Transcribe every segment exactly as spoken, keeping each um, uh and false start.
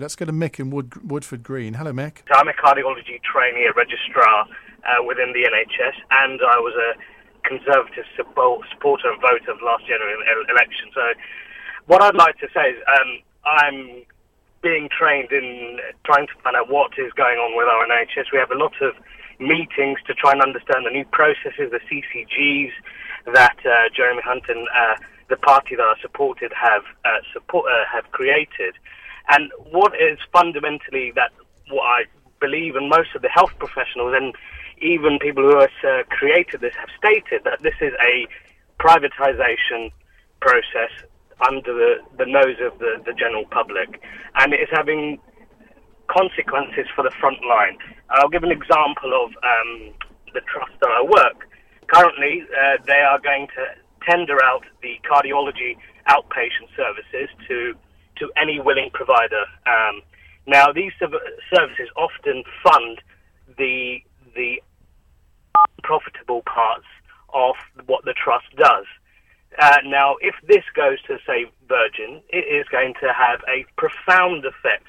Let's go to Mick in Wood, Woodford Green. Hello, Mick. I'm a cardiology trainee, a registrar uh, within the N H S, and I was a Conservative support, supporter and voter of last general election. So what I'd like to say is um, I'm being trained in trying to find out what is going on with our N H S. We have a lot of meetings to try and understand the new processes, the C C Gs that uh, Jeremy Hunt and uh, the party that I supported have uh, support uh, have created. And what is fundamentally that what I believe, and most of the health professionals and even people who have uh, created this have stated, that this is a privatization process under the, the nose of the, the general public, and it is having consequences for the front line. I'll give an example of um, the trust that I work. Currently, uh, they are going to tender out the cardiology outpatient services to to any willing provider. Um, now, these services often fund the the profitable parts of what the trust does. Uh, now, if this goes to, say, Virgin, it is going to have a profound effect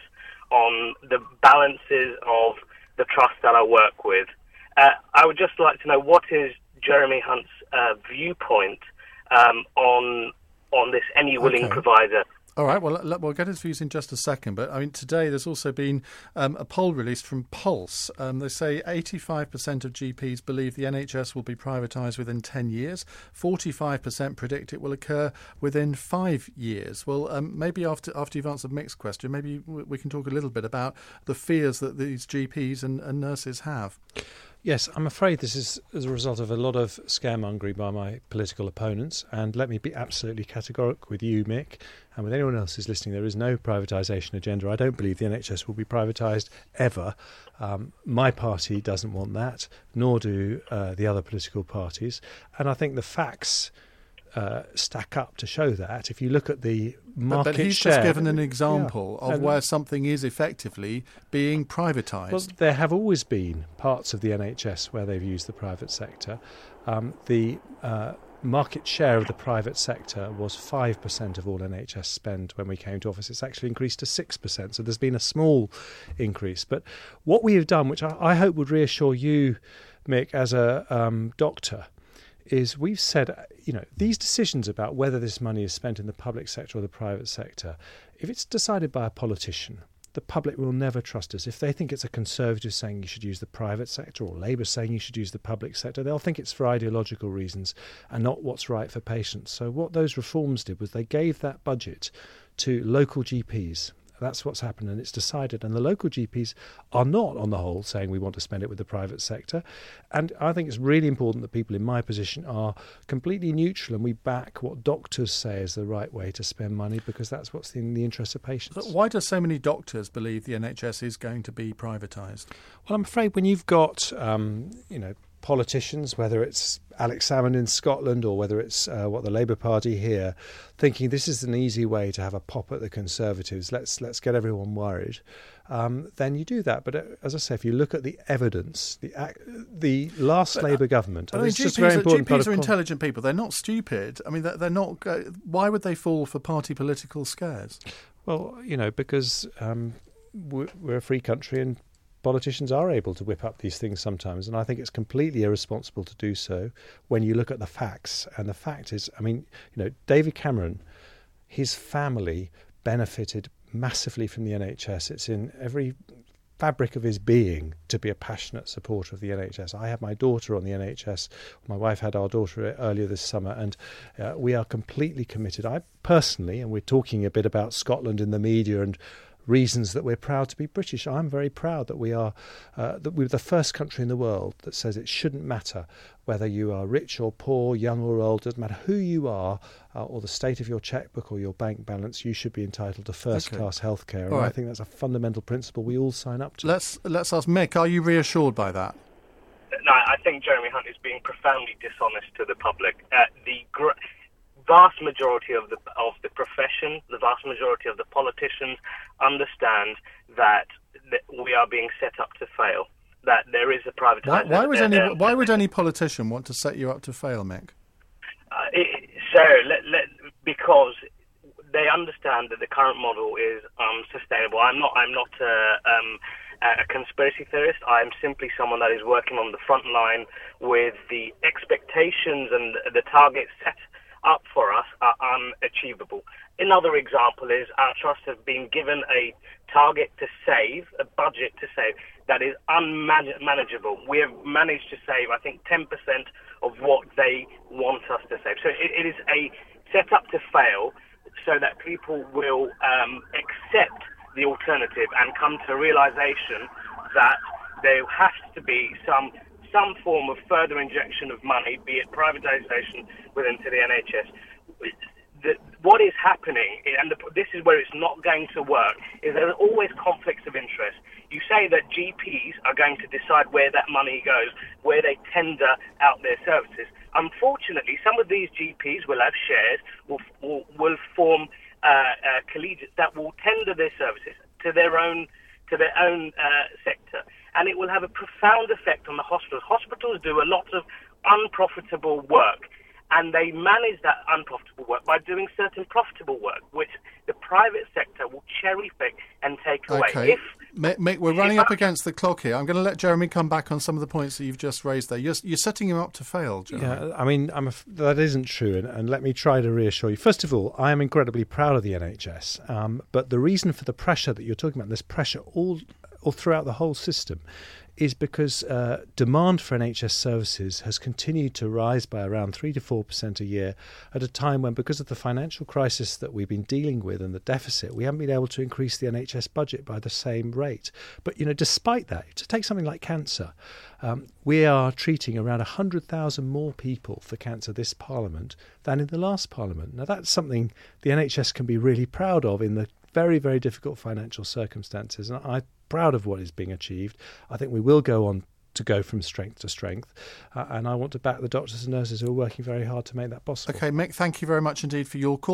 on the balances of the trust that I work with. Uh, I would just like to know, what is Jeremy Hunt's uh, viewpoint um, on on this any willing okay. provider? All right, well, we'll get his views in just a second. But, I mean, today there's also been um, a poll released from Pulse. Um, they say eighty-five percent of G Ps believe the N H S will be privatised within ten years. forty-five percent predict it will occur within five years. Well, um, maybe after after you've answered Mick's question, maybe we can talk a little bit about the fears that these G Ps and, and nurses have. Yes, I'm afraid this is as a result of a lot of scaremongering by my political opponents. And let me be absolutely categorical with you, Mick, and with anyone else who's listening. There is no privatisation agenda. I don't believe the N H S will be privatised ever. Um, my party doesn't want that, nor do uh, the other political parties. And I think the facts uh, stack up to show that. If you look at the market but, but he's share, just given an example yeah. of and where something is effectively being privatised. Well, there have always been parts of the N H S where they've used the private sector. Um, the uh, market share of the private sector was five percent of all N H S spend when we came to office. It's actually increased to six percent, so there's been a small increase. But what we have done, which I, I hope would reassure you, Mick, as a um, doctor, is we've said, you know, these decisions about whether this money is spent in the public sector or the private sector, if it's decided by a politician, the public will never trust us. If they think it's a Conservative saying you should use the private sector or Labour saying you should use the public sector, they'll think it's for ideological reasons and not what's right for patients. So what those reforms did was they gave that budget to local G Ps. That's what's happened, and it's decided. And the local G Ps are not, on the whole, saying we want to spend it with the private sector. And I think it's really important that people in my position are completely neutral and we back what doctors say is the right way to spend money, because that's what's in the interest of patients. But why do so many doctors believe the N H S is going to be privatised? Well, I'm afraid when you've got, um, you know, politicians, whether it's Alex Salmond in Scotland or whether it's uh, what the Labour Party here, thinking this is an easy way to have a pop at the Conservatives, let's let's get everyone worried, um, then you do that. But uh, as I say, if you look at the evidence, the uh, the last but, Labour government, I mean, it's G Ps, just very important. G Ps are intelligent people. They're not stupid. I mean, they're, they're not. Uh, why would they fall for party political scares? Well, you know, because um, we're, we're a free country and politicians are able to whip up these things sometimes, and I think it's completely irresponsible to do so when you look at the facts. And the fact is, I mean, you know, David Cameron, his family benefited massively from the N H S. It's in every fabric of his being to be a passionate supporter of the N H S. I had my daughter on the N H S. My wife had our daughter earlier this summer, and uh, we are completely committed. I personally, and we're talking a bit about Scotland in the media and reasons that we're proud to be British. I'm very proud that we are uh, that we're the first country in the world that says it shouldn't matter whether you are rich or poor, young or old, doesn't matter who you are, uh, or the state of your checkbook or your bank balance, you should be entitled to first-class okay. health care. And right. I think that's a fundamental principle we all sign up to. Let's let's ask Mick, are you reassured by that? No, I think Jeremy Hunt is being profoundly dishonest to the public. Uh, the gr- vast majority of the of the profession, the vast majority of the politicians understand that, that we are being set up to fail, that there is a privatisation. Why, why, would any, uh, why would any politician want to set you up to fail, Mick? Uh, it, so, let, let, because they understand that the current model is unsustainable. I'm not. I'm not uh, um, a conspiracy theorist. I'm simply someone that is working on the front line with the expectations and the targets set up for us are unachievable. Another example is our trust has been given a target to save, a budget to save, that is unmanageable. We have managed to save, I think, ten percent of what they want us to save. So it, it is a set up to fail so that people will um, accept the alternative and come to a realization that there has to be some some form of further injection of money, be it privatisation within to the N H S. The, what is happening, and the, this is where it's not going to work, is there are always conflicts of interest. You say that G Ps are going to decide where that money goes, where they tender out their services. Unfortunately, some of these G Ps will have shares, will, will, will form uh, uh, collegiates that will tender their services to their own to their own uh, sector, and it will have a profound effect on the hospitals. Hospitals do a lot of unprofitable work, and they manage that unprofitable work by doing certain profitable work, which the private sector will cherry pick and take away. Okay. If, Mick, Mick, we're running up against the clock here. I'm going to let Jeremy come back on some of the points that you've just raised there. You're, you're setting him up to fail, Jeremy. Yeah, I mean, I'm a, that isn't true, and, and let me try to reassure you. First of all, I am incredibly proud of the N H S, um, but the reason for the pressure that you're talking about, this pressure all, all throughout the whole system, is because uh, demand for N H S services has continued to rise by around three to four percent a year at a time when, because of the financial crisis that we've been dealing with and the deficit, we haven't been able to increase the N H S budget by the same rate. But, you know, despite that, to take something like cancer, um, we are treating around one hundred thousand more people for cancer this Parliament than in the last Parliament. Now, that's something the N H S can be really proud of in the very, very difficult financial circumstances. And I'm proud of what is being achieved. I think we will go on to go from strength to strength. Uh, and I want to back the doctors and nurses who are working very hard to make that possible. OK, Mick, thank you very much indeed for your call.